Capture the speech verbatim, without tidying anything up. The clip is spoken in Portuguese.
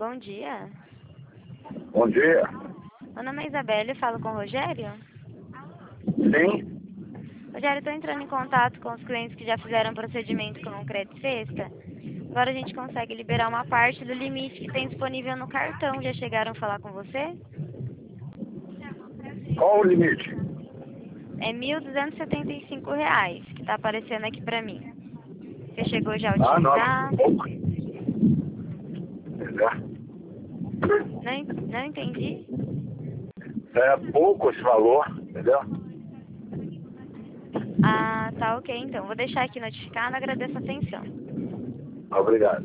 Bom dia. Bom dia. Meu nome é Isabela e falo com o Rogério. Sim? Rogério, estou entrando em contato com os clientes que já fizeram procedimento com o Crédito Sexta. Agora a gente consegue liberar uma parte do limite que tem disponível no cartão. Já chegaram a falar com você? Qual o limite? É mil duzentos e setenta e cinco reais que está aparecendo aqui para mim. Você chegou já a Ah, não, utilizar? pouco. Entendeu? Não, en- não entendi. É pouco esse valor, entendeu? Ah, tá ok então. Vou deixar aqui notificado. Agradeço a atenção. Obrigado.